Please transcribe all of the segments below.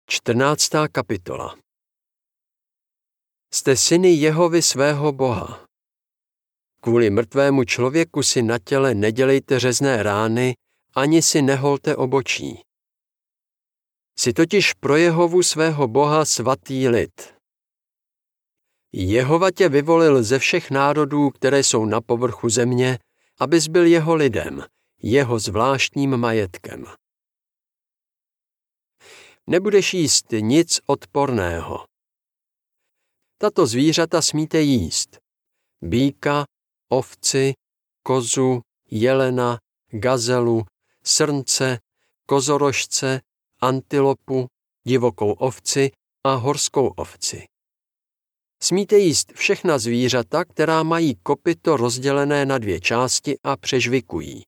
14. kapitola. Jste syny Jehovy svého Boha. Kvůli mrtvému člověku si na těle nedělejte řezné rány, ani si neholte obočí. Jsi totiž pro Jehovu svého Boha svatý lid. Jehova tě vyvolil ze všech národů, které jsou na povrchu země, abys byl jeho lidem, jeho zvláštním majetkem. Nebudeš jíst nic odporného. Tato zvířata smíte jíst: býka, ovci, kozu, jelena, gazelu, srnce, kozorožce, antilopu, divokou ovci a horskou ovci. Smíte jíst všechna zvířata, která mají kopyto rozdělené na dvě části a přežvikují.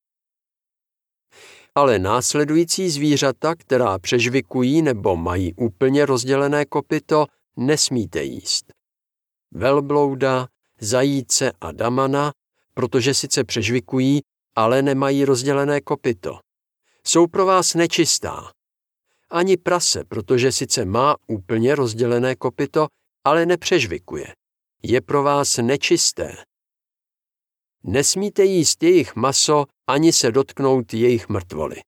Ale následující zvířata, která přežvikují nebo mají úplně rozdělené kopyto, nesmíte jíst: velblouda, zajíce a damana, protože sice přežvikují, ale nemají rozdělené kopyto. Jsou pro vás nečistá. Ani prase, protože sice má úplně rozdělené kopyto, ale nepřežvikuje. Je pro vás nečisté. Nesmíte jíst jejich maso, ani se dotknout jejich mrtvoly.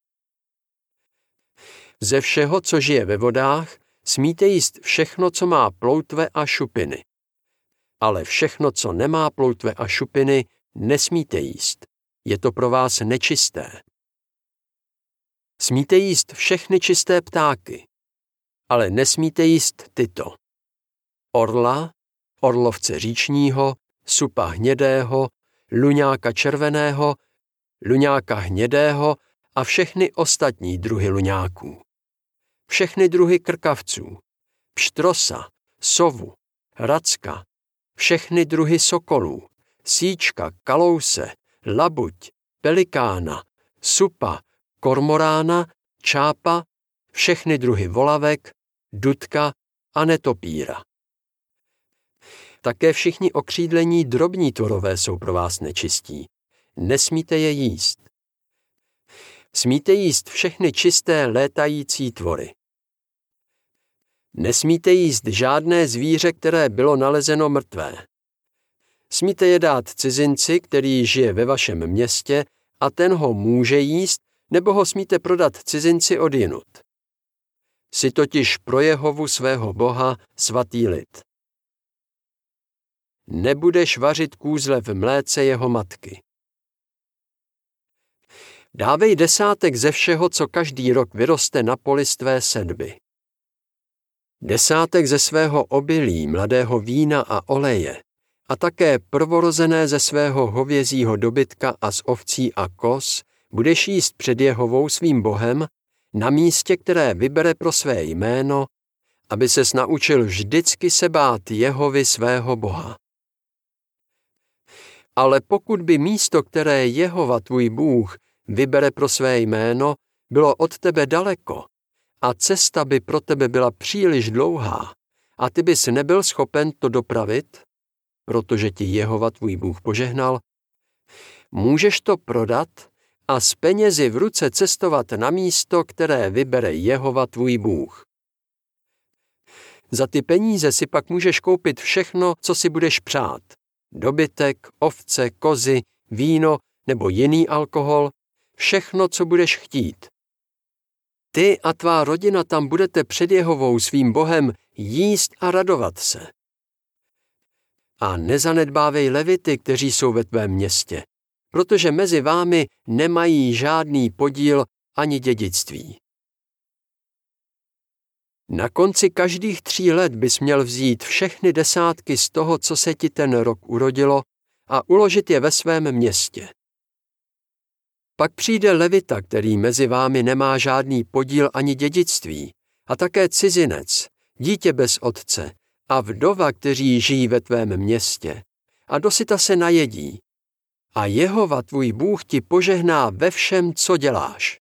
Ze všeho, co žije ve vodách, smíte jíst všechno, co má ploutve a šupiny. Ale všechno, co nemá ploutve a šupiny, nesmíte jíst. Je to pro vás nečisté. Smíte jíst všechny čisté ptáky, ale nesmíte jíst tyto: orla, orlovce říčního, supa hnědého, luňáka červeného, luňáka hnědého a všechny ostatní druhy luňáků. Všechny druhy krkavců, pštrosa, sovu, racka, všechny druhy sokolů, síčka, kalouse, labuť, pelikána, supa, kormorána, čápa, všechny druhy volavek, dudka a netopíra. Také všichni okřídlení drobní tvorové jsou pro vás nečistí. Nesmíte je jíst. Smíte jíst všechny čisté létající tvory. Nesmíte jíst žádné zvíře, které bylo nalezeno mrtvé. Smíte je dát cizinci, který žije ve vašem městě, a ten ho může jíst, nebo ho smíte prodat cizinci odjinud. Jsi totiž pro Jehovu svého Boha svatý lid. Nebudeš vařit kůzle v mléce jeho matky. Dávej desátek ze všeho, co každý rok vyroste na poli z tvé sedby. Desátek ze svého obilí, mladého vína a oleje, a také prvorozené ze svého hovězího dobytka a z ovcí a koz budeš jíst před Jehovou svým Bohem na místě, které vybere pro své jméno, aby ses naučil vždycky se bát Jehovy svého Boha. Ale pokud by místo, které Jehova tvůj Bůh vybere pro své jméno, bylo od tebe daleko a cesta by pro tebe byla příliš dlouhá a ty bys nebyl schopen to dopravit, protože ti Jehova tvůj Bůh požehnal, můžeš to prodat a s penězi v ruce cestovat na místo, které vybere Jehova tvůj Bůh. Za ty peníze si pak můžeš koupit všechno, co si budeš přát: dobytek, ovce, kozy, víno nebo jiný alkohol, všechno, co budeš chtít. Ty a tvá rodina tam budete před Jehovou svým Bohem jíst a radovat se. A nezanedbávej levity, kteří jsou ve tvém městě, protože mezi vámi nemají žádný podíl ani dědictví. Na konci každých 3 let bys měl vzít všechny desátky z toho, co se ti ten rok urodilo, a uložit je ve svém městě. Pak přijde levita, který mezi vámi nemá žádný podíl ani dědictví, a také cizinec, dítě bez otce a vdova, kteří žijí ve tvém městě, a dosyta se najedí. A Jehova tvůj Bůh ti požehná ve všem, co děláš.